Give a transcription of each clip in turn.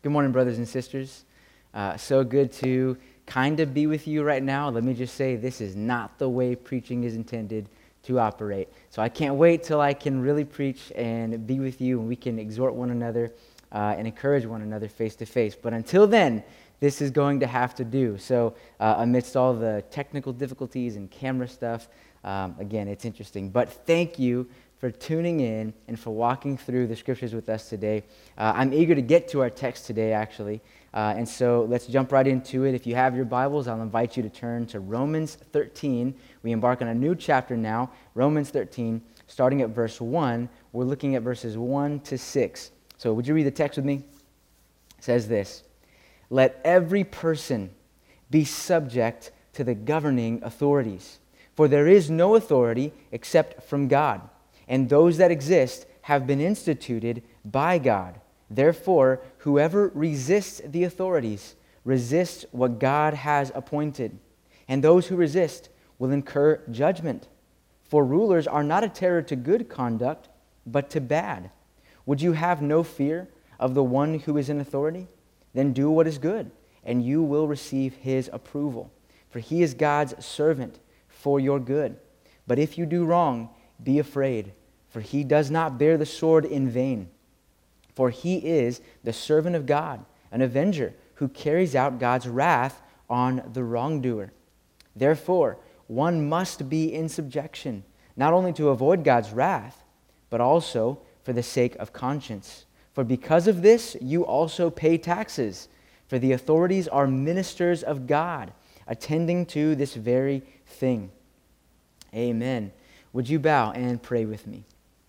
Good morning, brothers and sisters. So good to kind of be with you right now. Let me just say, this is not the way preaching is intended to operate. So I can't wait till I can really preach and be with you, and we can exhort one another and encourage one another face to face. But until then, this is going to have to do. So amidst all the technical difficulties and camera stuff, again, it's interesting. But thank you for tuning in and for walking through the scriptures with us today. I'm eager to get to our text today, actually. And so let's jump right into it. If you have your Bibles, I'll invite you to turn to Romans 13. We embark on a new chapter now, Romans 13, starting at verse 1. We're looking at verses 1 to 6. So would you read the text with me? It says this: "Let every person be subject to the governing authorities, for there is no authority except from God, and those that exist have been instituted by God. Therefore, whoever resists the authorities resists what God has appointed, and those who resist will incur judgment. For rulers are not a terror to good conduct, but to bad. Would you have no fear of the one who is in authority? Then do what is good, and you will receive his approval. For he is God's servant for your good. But if you do wrong, be afraid, for he does not bear the sword in vain. For he is the servant of God, an avenger who carries out God's wrath on the wrongdoer. Therefore, one must be in subjection, not only to avoid God's wrath, but also for the sake of conscience. For because of this, you also pay taxes, for the authorities are ministers of God, attending to this very thing." Amen. Would you bow and pray with me?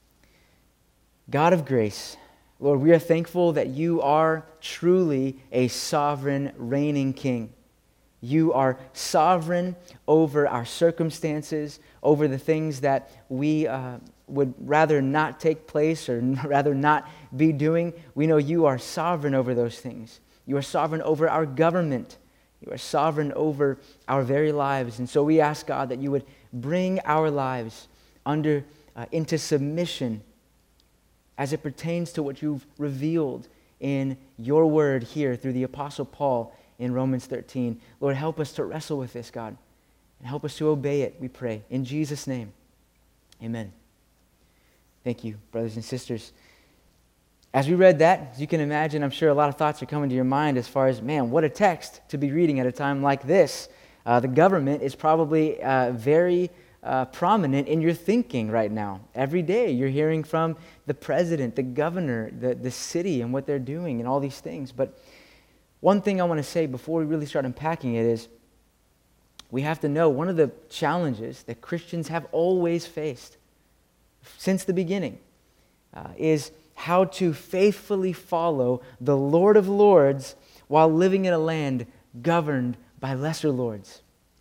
God of grace, Lord, we are thankful that you are truly a sovereign, reigning King. You are sovereign over our circumstances, over the things that we would rather not take place or rather not be doing. We know you are sovereign over those things. You are sovereign over our government. You are sovereign over our very lives. And so we ask, God, that you would bring our lives into submission as it pertains to what you've revealed in your word here through the Apostle Paul in Romans 13. Lord, help us to wrestle with this, God, and help us to obey it, we pray. In Jesus' name, amen. Thank you, brothers and sisters. As we read that, as you can imagine, I'm sure a lot of thoughts are coming to your mind as far as, man, what a text to be reading at a time like this. The government is probably very prominent in your thinking right now. Every day you're hearing from the president, the governor, the city, and what they're doing and all these things. But one thing I want to say before we really start unpacking it is we have to know one of the challenges that Christians have always faced since the beginning is how to faithfully follow the Lord of Lords while living in a land governed by lesser lords.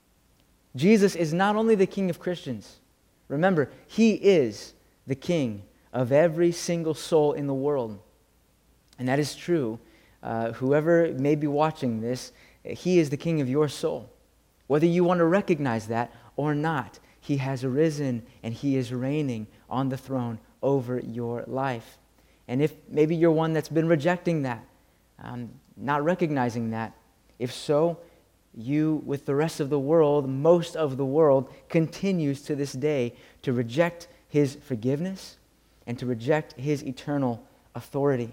Jesus is not only the King of Christians. Remember, he is the King of every single soul in the world. And that is true. Whoever may be watching this, he is the King of your soul. Whether you want to recognize that or not, he has arisen and he is reigning on the throne over your life. And if maybe you're one that's been rejecting that, not recognizing that, if so, you, with the rest of the world, most of the world, continues to this day to reject his forgiveness and to reject his eternal authority.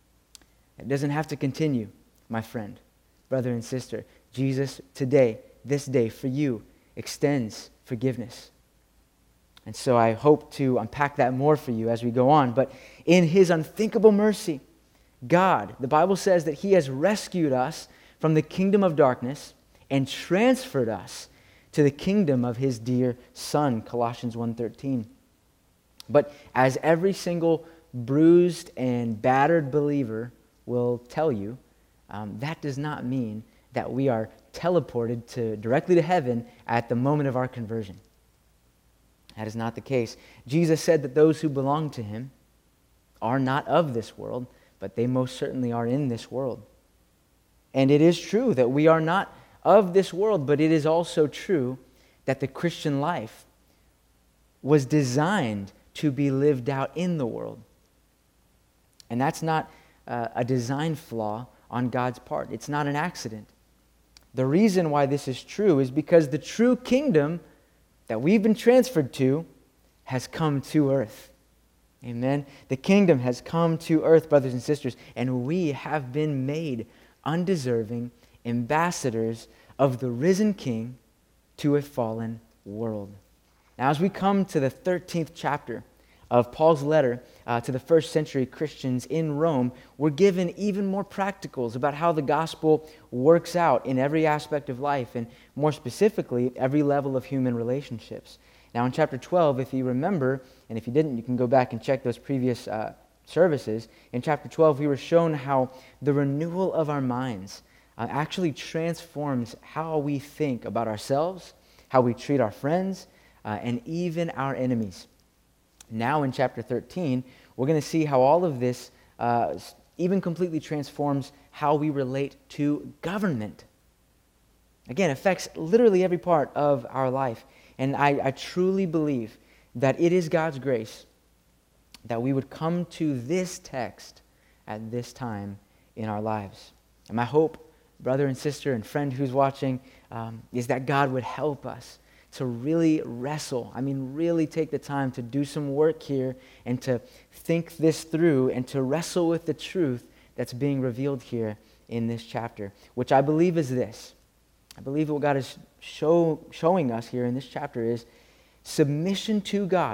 It doesn't have to continue, my friend, brother and sister. Jesus today, this day, for you, extends forgiveness. And so I hope to unpack that more for you as we go on. But in his unthinkable mercy, God, the Bible says that he has rescued us from the kingdom of darkness and transferred us to the kingdom of his dear Son, Colossians 1:13. But as every single bruised and battered believer will tell you, that does not mean that we are teleported directly to heaven at the moment of our conversion. That is not the case. Jesus said that those who belong to him are not of this world, but they most certainly are in this world. And it is true that we are not of this world, but it is also true that the Christian life was designed to be lived out in the world. And that's not a design flaw on God's part. It's not an accident. The reason why this is true is because the true kingdom that we've been transferred to has come to earth. Amen. The kingdom has come to earth, brothers and sisters, and we have been made undeserving ambassadors of the risen King to a fallen world. Now, as we come to the 13th chapter of Paul's letter to the first century Christians in Rome, we're given even more practicals about how the gospel works out in every aspect of life, and more specifically, every level of human relationships. Now, in chapter 12, if you remember, and if you didn't, you can go back and check those previous services. In chapter 12, we were shown how the renewal of our minds actually transforms how we think about ourselves, how we treat our friends, and even our enemies. Now in chapter 13, we're going to see how all of this even completely transforms how we relate to government. Again, it affects literally every part of our life. And I truly believe that it is God's grace that we would come to this text at this time in our lives. And my hope, brother and sister and friend who's watching, is that God would help us to really wrestle, really take the time to do some work here and to think this through and to wrestle with the truth that's being revealed here in this chapter, which I believe is this. I believe what God is showing us here in this chapter is submission to God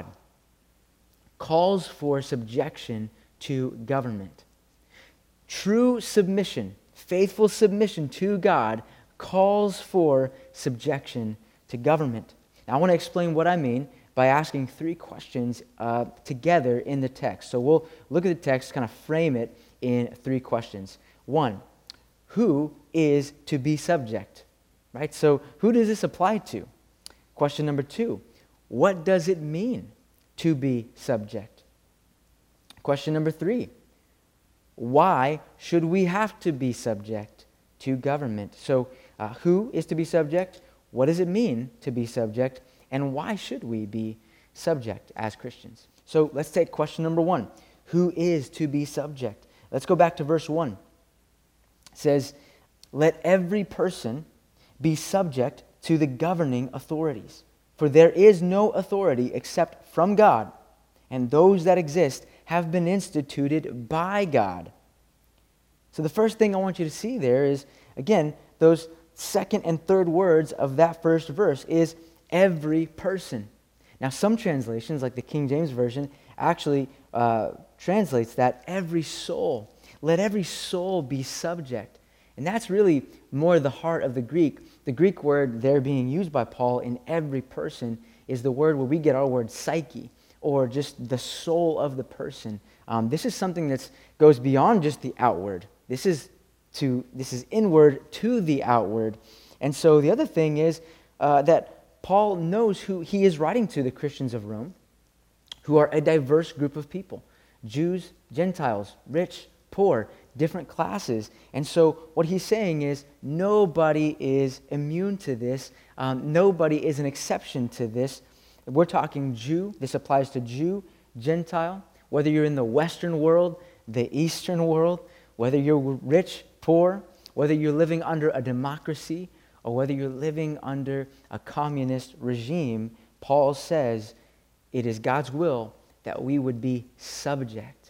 calls for subjection to government. True submission, faithful submission to God calls for subjection to government. Now, I want to explain what I mean by asking three questions together in the text. So we'll look at the text, kind of frame it in three questions. One, who is to be subject? Right? So who does this apply to? Question number two, what does it mean to be subject? Question number three, why should we have to be subject to government? So who is to be subject? What does it mean to be subject? And why should we be subject as Christians? So let's take question number one. Who is to be subject? Let's go back to verse 1. It says, let every person be subject to the governing authorities. For there is no authority except from God, and those that exist have been instituted by God. So the first thing I want you to see there is, again, those second and third words of that first verse is every person. Now, some translations, like the King James Version, actually translates that every soul. Let every soul be subject. And that's really more the heart of the Greek. The Greek word there being used by Paul in every person is the word where we get our word psyche, or just the soul of the person. This is something that goes beyond just the outward. This is inward to the outward. And so the other thing is that Paul knows who he is writing to, the Christians of Rome, who are a diverse group of people. Jews, Gentiles, rich, poor, different classes. And so what he's saying is nobody is immune to this. Nobody is an exception to this. We're talking Jew. This applies to Jew, Gentile, whether you're in the Western world, the Eastern world, whether you're rich, poor, whether you're living under a democracy, or whether you're living under a communist regime. Paul says it is God's will that we would be subject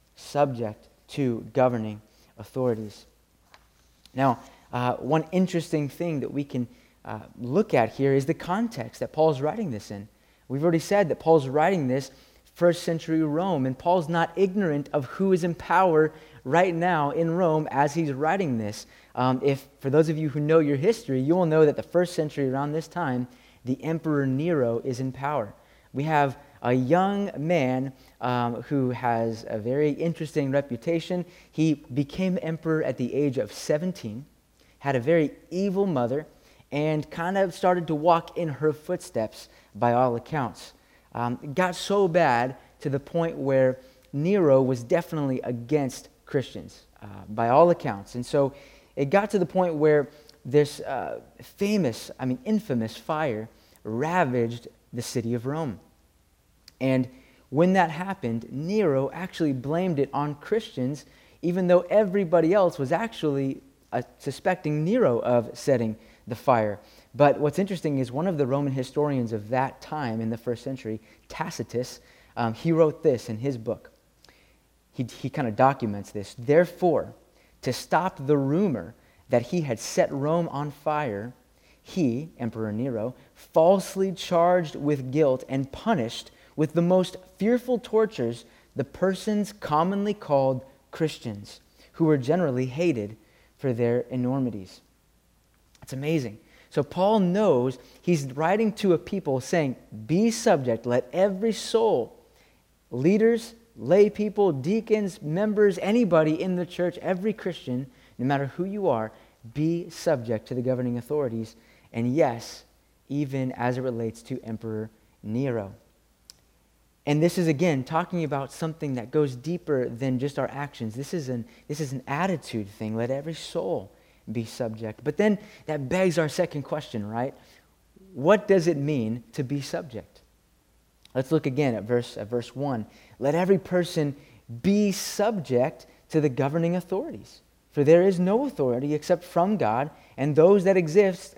to governing authorities. Now, one interesting thing that we can look at here is the context that Paul's writing this in. We've already said that Paul's writing this first century Rome, and Paul's not ignorant of who is in power right now in Rome as he's writing this. If for those of you who know your history, you will know that the first century around this time, the Emperor Nero is in power. We have a young man who has a very interesting reputation. He became emperor at the age of 17, had a very evil mother, and kind of started to walk in her footsteps by all accounts. It got so bad to the point where Nero was definitely against Christians by all accounts. And so it got to the point where this infamous fire ravaged the city of Rome. And when that happened, Nero actually blamed it on Christians even though everybody else was actually suspecting Nero of setting the fire. But what's interesting is one of the Roman historians of that time in the first century, Tacitus, he wrote this in his book. He kind of documents this. Therefore, to stop the rumor that he had set Rome on fire, he, Emperor Nero, falsely charged with guilt and punished with the most fearful tortures the persons commonly called Christians, who were generally hated for their enormities. It's amazing. So Paul knows he's writing to a people saying, be subject, let every soul, leaders, lay people, deacons, members, anybody in the church, every Christian, no matter who you are, be subject to the governing authorities. And yes, even as it relates to Emperor Nero. And this is, again, talking about something that goes deeper than just our actions. This is an attitude thing. Let every soul be subject. But then that begs our second question, right? What does it mean to be subject? Let's look again at verse 1. Let every person be subject to the governing authorities. For there is no authority except from God, and those that exist,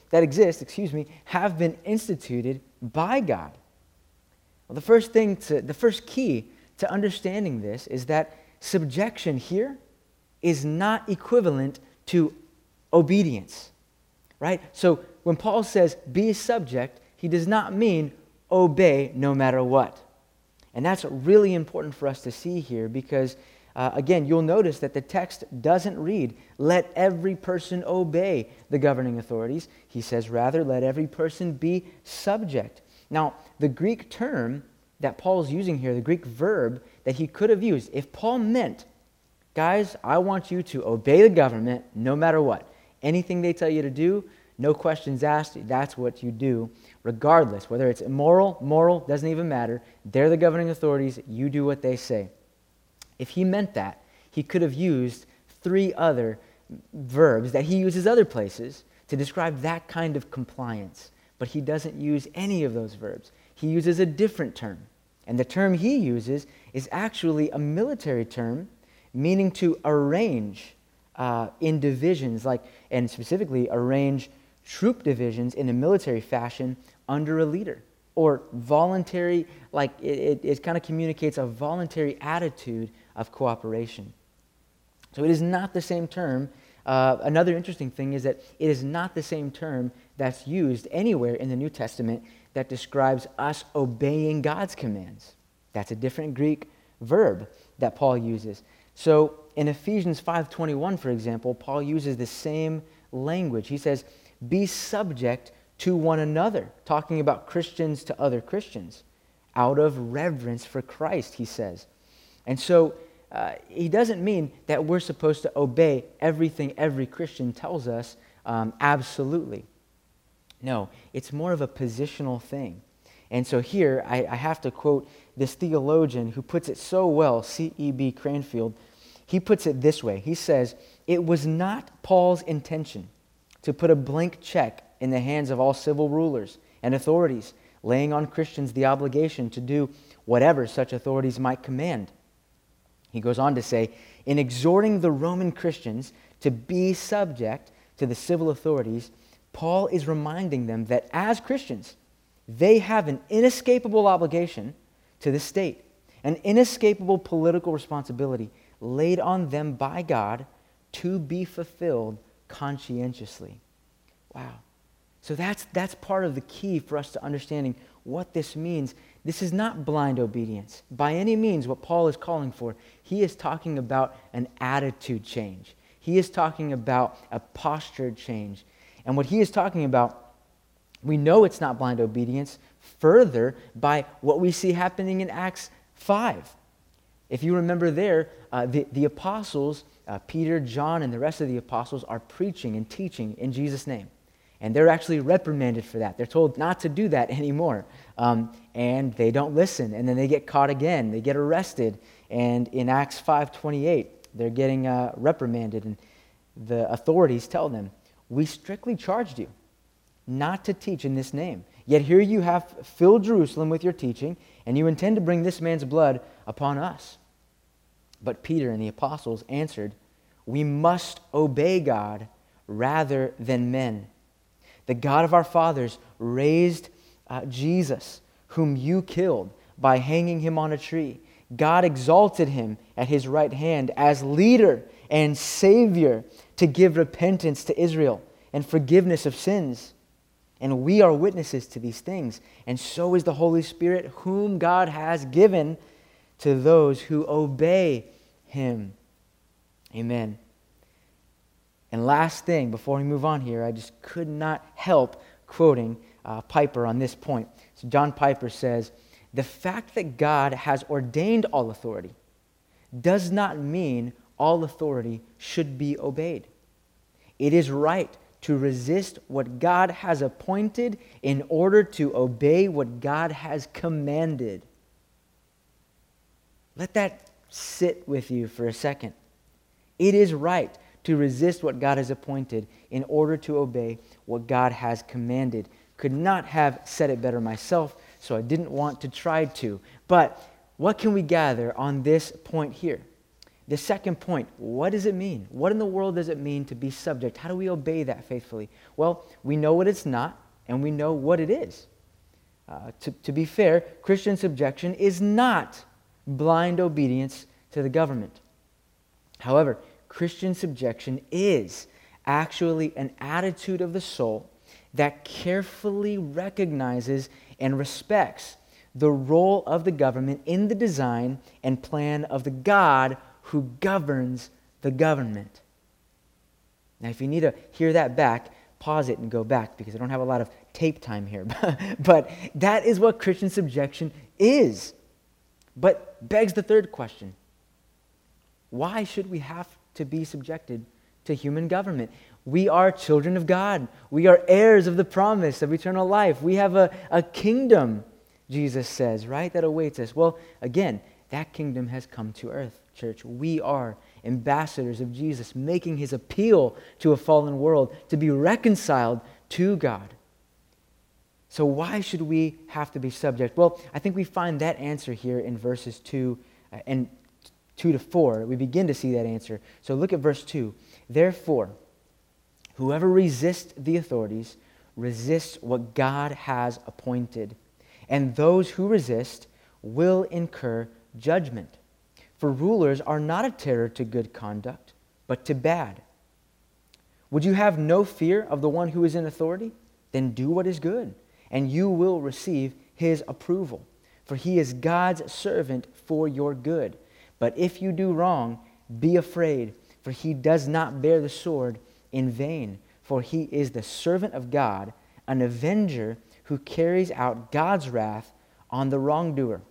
have been instituted by God. Well, the first key to understanding this is that subjection here is not equivalent to obedience, right? So when Paul says be subject, he does not mean obey no matter what. And that's really important for us to see here because, again, you'll notice that the text doesn't read, let every person obey the governing authorities. He says, rather, let every person be subject. Now, the Greek term that Paul's using here, the Greek verb that he could have used, if Paul meant, guys, I want you to obey the government no matter what. Anything they tell you to do, no questions asked, that's what you do, regardless. Whether it's immoral, moral, doesn't even matter. They're the governing authorities, you do what they say. If he meant that, he could have used 3 other verbs that he uses other places to describe that kind of compliance. But he doesn't use any of those verbs. He uses a different term. And the term he uses is actually a military term, meaning to arrange in divisions, and specifically arrange troop divisions in a military fashion under a leader. Or voluntary, it kind of communicates a voluntary attitude of cooperation. So it is not the same term. Another interesting thing is that it is not the same term that's used anywhere in the New Testament that describes us obeying God's commands. That's a different Greek verb that Paul uses. So in Ephesians 5:21, for example, Paul uses the same language. He says, be subject to one another, talking about Christians to other Christians, out of reverence for Christ, he says. And so he doesn't mean that we're supposed to obey everything every Christian tells us absolutely. No, it's more of a positional thing. And so here, I have to quote this theologian who puts it so well, C.E.B. Cranfield. He puts it this way. He says, it was not Paul's intention to put a blank check in the hands of all civil rulers and authorities, laying on Christians the obligation to do whatever such authorities might command. He goes on to say, in exhorting the Roman Christians to be subject to the civil authorities, Paul is reminding them that as Christians, they have an inescapable obligation to the state, an inescapable political responsibility laid on them by God to be fulfilled conscientiously. Wow. So that's part of the key for us to understanding what this means. This is not blind obedience. By any means, what Paul is calling for, he is talking about an attitude change. He is talking about a posture change. And what he is talking about, we know it's not blind obedience further by what we see happening in Acts 5. If you remember there, the apostles, Peter, John, and the rest of the apostles are preaching and teaching in Jesus' name. And they're actually reprimanded for that. They're told not to do that anymore. And they don't listen. And then they get caught again. They get arrested. And in Acts 5:28, they're getting reprimanded. And the authorities tell them, we strictly charged you not to teach in this name. Yet here you have filled Jerusalem with your teaching, and you intend to bring this man's blood upon us. But Peter and the apostles answered, "We must obey God rather than men. The God of our fathers raised Jesus, whom you killed by hanging him on a tree. God exalted him at his right hand as leader and Savior to give repentance to Israel and forgiveness of sins. And we are witnesses to these things. And so is the Holy Spirit, whom God has given to those who obey him." Amen. And last thing, before we move on here, I just could not help quoting Piper on this point. So John Piper says, "The fact that God has ordained all authority does not mean all authority should be obeyed. It is right to resist what God has appointed in order to obey what God has commanded." Let that sit with you for a second. It is right to resist what God has appointed in order to obey what God has commanded. Could not have said it better myself, so I didn't want to try to. But what can we gather on this point here? The second point, what does it mean? What in the world does it mean to be subject? How do we obey that faithfully? Well, we know what it's not, and we know what it is. To be fair, Christian subjection is not blind obedience to the government. However, Christian subjection is actually an attitude of the soul that carefully recognizes and respects the role of the government in the design and plan of the God who governs the government. Now, if you need to hear that back, pause it and go back because I don't have a lot of tape time here. But that is what Christian subjection is. But begs the third question. Why should we have to be subjected to human government? We are children of God. We are heirs of the promise of eternal life. We have a kingdom, Jesus says, right, that awaits us. Well, again, that kingdom has come to earth, church. We are ambassadors of Jesus, making his appeal to a fallen world to be reconciled to God. So why should we have to be subject? Well, I think we find that answer here in verses 2 and 2 to 4. We begin to see that answer. So look at verse 2. "Therefore, whoever resists the authorities resists what God has appointed, and those who resist will incur judgment. For rulers are not a terror to good conduct, but to bad. Would you have no fear of the one who is in authority? Then do what is good, and you will receive his approval. For he is God's servant for your good. But if you do wrong, be afraid, for he does not bear the sword in vain. For he is the servant of God, an avenger who carries out God's wrath on the wrongdoer."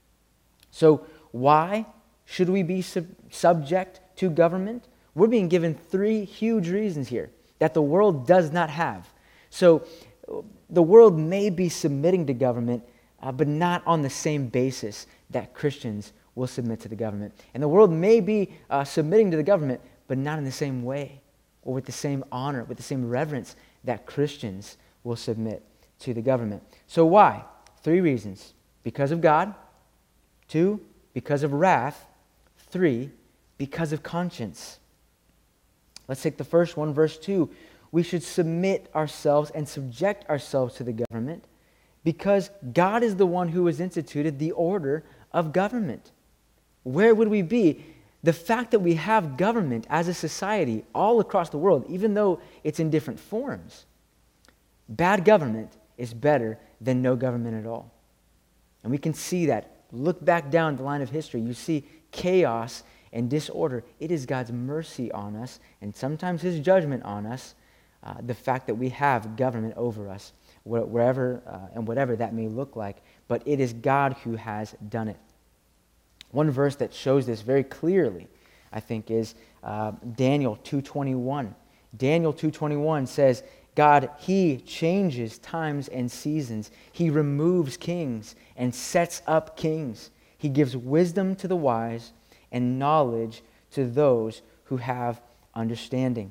So why should we be subject to government? We're being given 3 huge reasons here that the world does not have. So the world may be submitting to government, but not on the same basis that Christians will submit to the government. And the world may be submitting to the government, but not in the same way or with the same honor, with the same reverence that Christians will submit to the government. So why? 3 reasons. Because of God. 2, because of wrath. 3, because of conscience. Let's take the first one, verse 2. We should submit ourselves and subject ourselves to the government because God is the one who has instituted the order of government. Where would we be? The fact that we have government as a society all across the world, even though it's in different forms, bad government is better than no government at all. And we can see that. Look back down the line of history. You see chaos and disorder. It is God's mercy on us, and sometimes his judgment on us, the fact that we have government over us, wherever and whatever that may look like. But it is God who has done it. One verse that shows this very clearly, I think, is Daniel 2:21. Daniel 2:21 says, God, he changes times and seasons. He removes kings and sets up kings. He gives wisdom to the wise and knowledge to those who have understanding.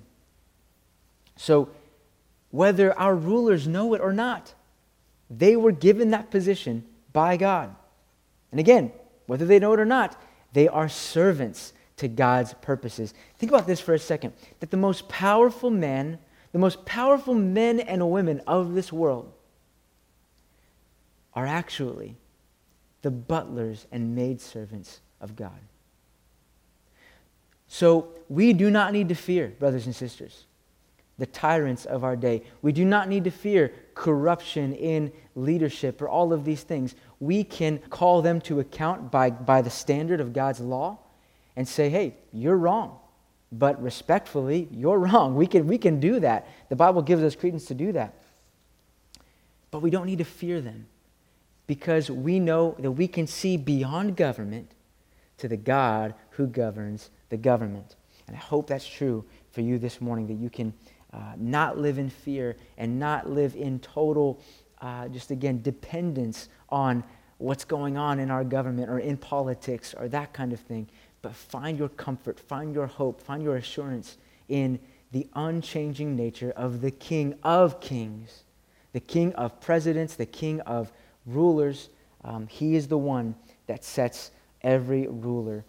So, whether our rulers know it or not, they were given that position by God. And again, whether they know it or not, they are servants to God's purposes. Think about this for a second, that the most powerful men and women of this world are actually the butlers and maidservants of God. So we do not need to fear, brothers and sisters, the tyrants of our day. We do not need to fear corruption in leadership or all of these things. We can call them to account by the standard of God's law and say, hey, you're wrong. But respectfully, you're wrong. We can do that. The Bible gives us credence to do that. But we don't need to fear them because we know that we can see beyond government to the God who governs the government. And I hope that's true for you this morning, that you can not live in fear and not live in total, dependence on what's going on in our government or in politics or that kind of thing. But find your comfort, find your hope, find your assurance in the unchanging nature of the King of Kings, the King of presidents, the King of rulers. He is the one that sets every ruler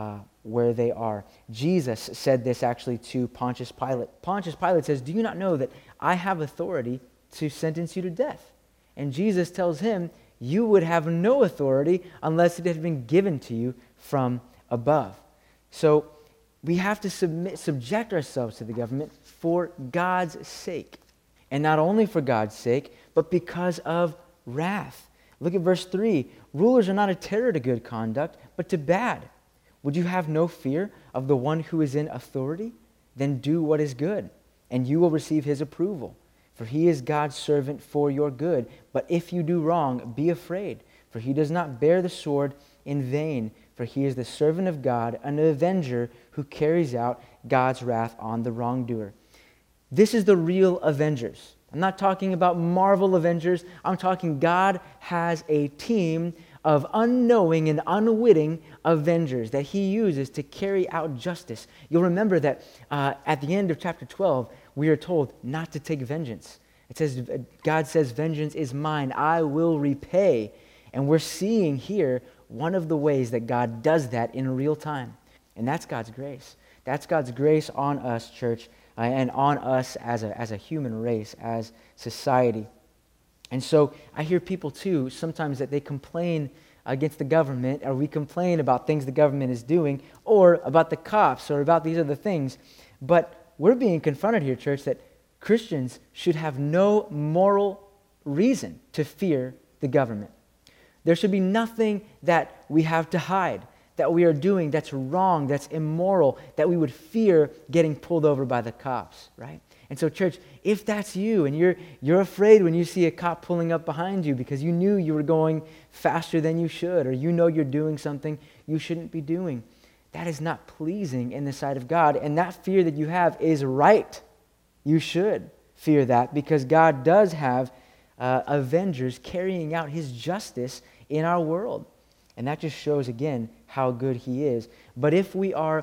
where they are. Jesus said this actually to Pontius Pilate. Pontius Pilate says, do you not know that I have authority to sentence you to death? And Jesus tells him, you would have no authority unless it had been given to you from above. So we have to subject ourselves to the government for God's sake. And not only for God's sake, but because of wrath. Look at verse 3. Rulers are not a terror to good conduct, but to bad. Would you have no fear of the one who is in authority? Then do what is good, and you will receive his approval. For he is God's servant for your good. But if you do wrong, be afraid, for he does not bear the sword in vain, for he is the servant of God, an avenger who carries out God's wrath on the wrongdoer. This is the real avengers. I'm not talking about Marvel Avengers. I'm talking God has a team of unknowing and unwitting avengers that he uses to carry out justice. You'll remember that at the end of chapter 12, we are told not to take vengeance. It says, God says, vengeance is mine, I will repay. And we're seeing here one of the ways that God does that in real time. And that's God's grace. That's God's grace on us, church, and on us as a human race, as society. And so I hear people too, sometimes that they complain against the government, or we complain about things the government is doing, or about the cops, or about these other things. But we're being confronted here, church, that Christians should have no moral reason to fear the government. There should be nothing that we have to hide, that we are doing that's wrong, that's immoral, that we would fear getting pulled over by the cops, right? And so, church, if that's you and you're afraid when you see a cop pulling up behind you because you knew you were going faster than you should, or you know you're doing something you shouldn't be doing, that is not pleasing in the sight of God. And that fear that you have is right. You should fear that because God does have avengers carrying out his justice in our world. And that just shows, again, how good he is. But if we are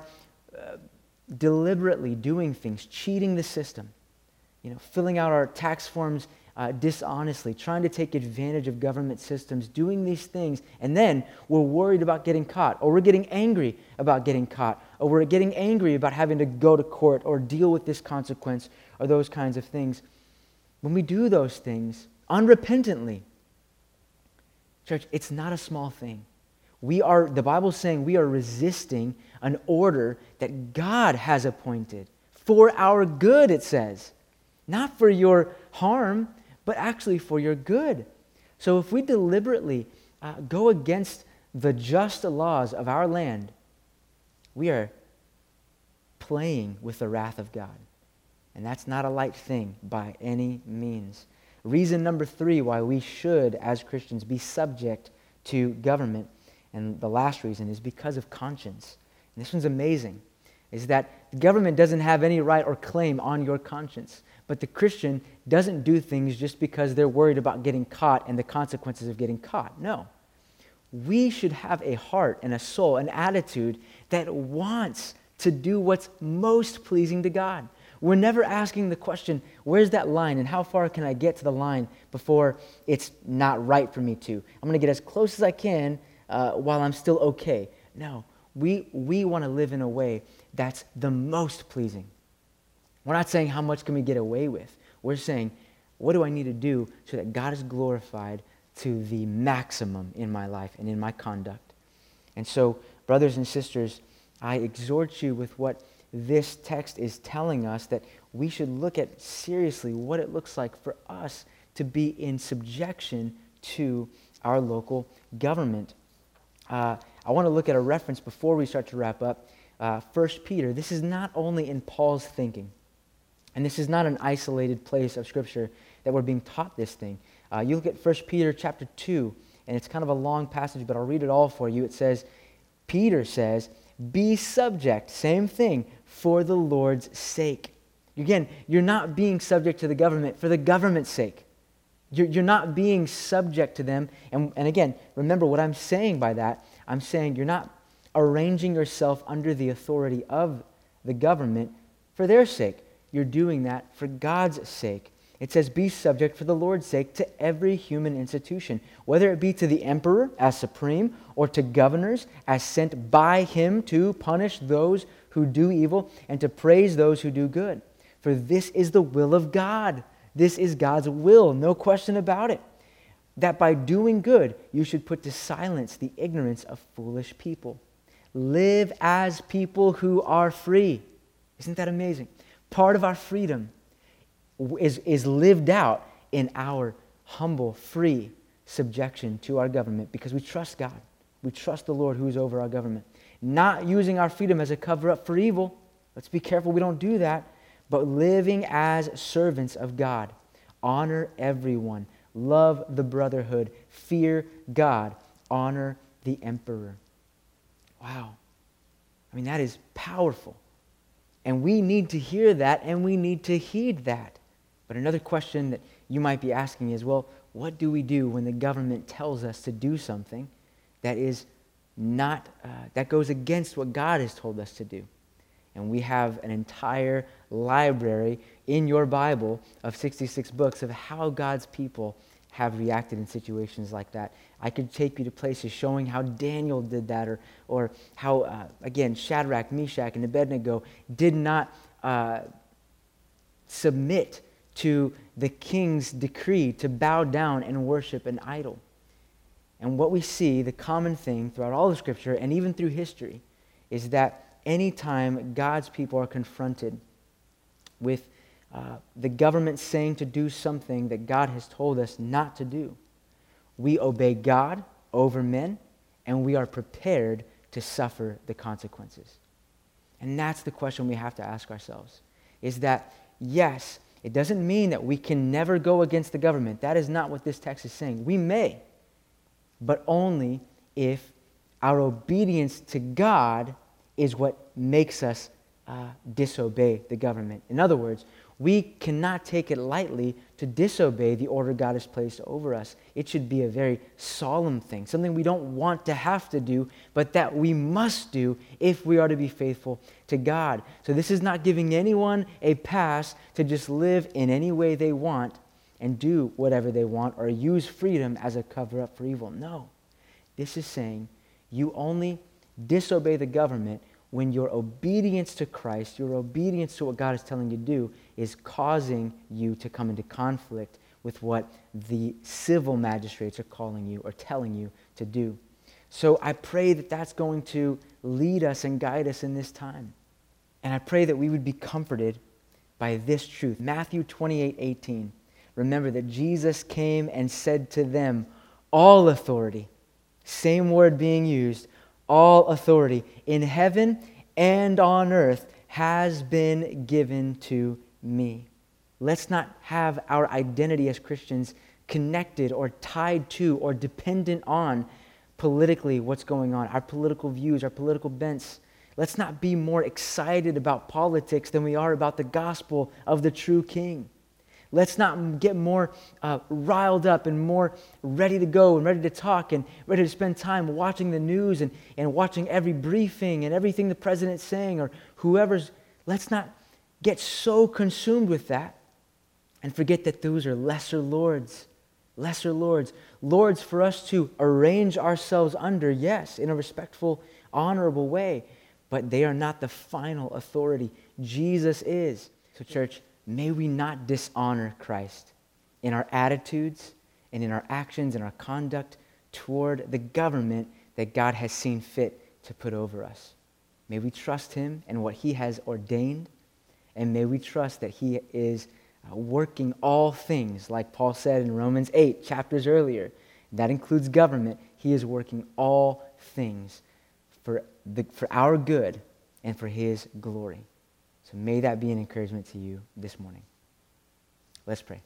deliberately doing things, cheating the system, filling out our tax forms dishonestly, trying to take advantage of government systems, doing these things, and then we're worried about getting caught, or we're getting angry about getting caught, or we're getting angry about having to go to court or deal with this consequence or those kinds of things. When we do those things unrepentantly, church, it's not a small thing. The Bible's saying we are resisting an order that God has appointed for our good, it says. Not for your harm, but actually for your good. So if we deliberately go against the just laws of our land, we are playing with the wrath of God. And that's not a light thing by any means. Reason number 3 why we should, as Christians, be subject to government, and the last reason, is because of conscience. And this one's amazing, is that the government doesn't have any right or claim on your conscience. But the Christian doesn't do things just because they're worried about getting caught and the consequences of getting caught. No. We should have a heart and a soul, an attitude that wants to do what's most pleasing to God. We're never asking the question, where's that line and how far can I get to the line before it's not right for me to? I'm going to get as close as I can while I'm still okay. No. We want to live in a way that's the most pleasing. We're not saying how much can we get away with. We're saying, what do I need to do so that God is glorified to the maximum in my life and in my conduct? And so, brothers and sisters, I exhort you with what this text is telling us, that we should look at seriously what it looks like for us to be in subjection to our local government. I want to look at a reference before we start to wrap up. 1 Peter. This is not only in Paul's thinking, and this is not an isolated place of Scripture that we're being taught this thing. You look at 1 Peter chapter 2, and it's kind of a long passage, but I'll read it all for you. It says, Peter says, be subject, same thing, for the Lord's sake. Again, you're not being subject to the government for the government's sake. You're not being subject to them. And again, remember what I'm saying by that. I'm saying you're not arranging yourself under the authority of the government for their sake. You're doing that for God's sake. It says, be subject for the Lord's sake to every human institution, whether it be to the emperor as supreme or to governors as sent by him to punish those who do evil and to praise those who do good. For this is the will of God. This is God's will, no question about it. That by doing good, you should put to silence the ignorance of foolish people. Live as people who are free. Isn't that amazing? Part of our freedom is lived out in our humble, free subjection to our government because we trust God. We trust the Lord who is over our government. Not using our freedom as a cover-up for evil. Let's be careful we don't do that. But living as servants of God. Honor everyone. Love the brotherhood. Fear God. Honor the emperor. Wow. I mean, that is powerful. And we need to hear that and we need to heed that. But another question that you might be asking is, well, what do we do when the government tells us to do something that is not, that goes against what God has told us to do? And we have an entire library in your Bible of 66 books of how God's people have reacted in situations like that. I could take you to places showing how Daniel did that, or how, again, Shadrach, Meshach, and Abednego did not submit to the king's decree to bow down and worship an idol. And what we see, the common thing throughout all of Scripture and even through history, is that anytime God's people are confronted with the government saying to do something that God has told us not to do, we obey God over men, and we are prepared to suffer the consequences. And that's the question we have to ask ourselves, is that, yes, it doesn't mean that we can never go against the government. That is not what this text is saying. We may, but only if our obedience to God is what makes us disobey the government. In other words, we cannot take it lightly to disobey the order God has placed over us. It should be a very solemn thing, something we don't want to have to do, but that we must do if we are to be faithful to God. So this is not giving anyone a pass to just live in any way they want and do whatever they want or use freedom as a cover-up for evil. No. This is saying you only disobey the government when your obedience to Christ, your obedience to what God is telling you to do, is causing you to come into conflict with what the civil magistrates are calling you or telling you to do. So I pray that that's going to lead us and guide us in this time. And I pray that we would be comforted by this truth. Matthew 28:18. Remember that Jesus came and said to them, all authority, same word being used, all authority in heaven and on earth has been given to me. Let's not have our identity as Christians connected or tied to or dependent on politically what's going on, our political views, our political bents. Let's not be more excited about politics than we are about the gospel of the true King. Let's not get more riled up and more ready to go and ready to talk and ready to spend time watching the news and watching every briefing and everything the president's saying or whoever's. Let's not get so consumed with that and forget that those are lesser lords. Lesser lords. Lords for us to arrange ourselves under, yes, in a respectful honorable way, but they are not the final authority. Jesus is. So church, may we not dishonor Christ in our attitudes and in our actions and our conduct toward the government that God has seen fit to put over us. May we trust him and what he has ordained, and may we trust that he is working all things, like Paul said in Romans 8, chapters earlier. That includes government. He is working all things for our good and for his glory. So may that be an encouragement to you this morning. Let's pray.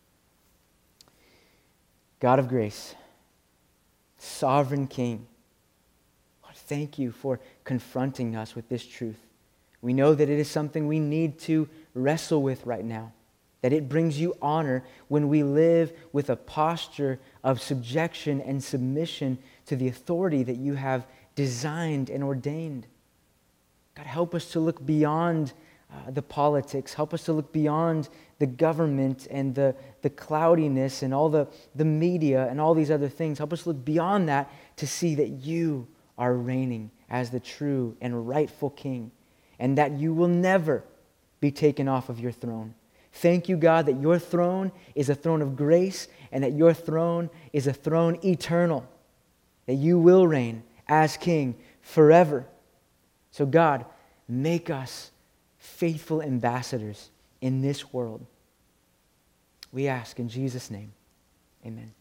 God of grace, sovereign King, Lord, thank you for confronting us with this truth. We know that it is something we need to wrestle with right now, that it brings you honor when we live with a posture of subjection and submission to the authority that you have designed and ordained. God, help us to look beyond the politics. Help us to look beyond the government and the cloudiness and all the media and all these other things. Help us look beyond that to see that you are reigning as the true and rightful King, and that you will never be taken off of your throne. Thank you, God, that your throne is a throne of grace and that your throne is a throne eternal, that you will reign as King forever. So God, make us faithful ambassadors in this world. We ask in Jesus' name, amen.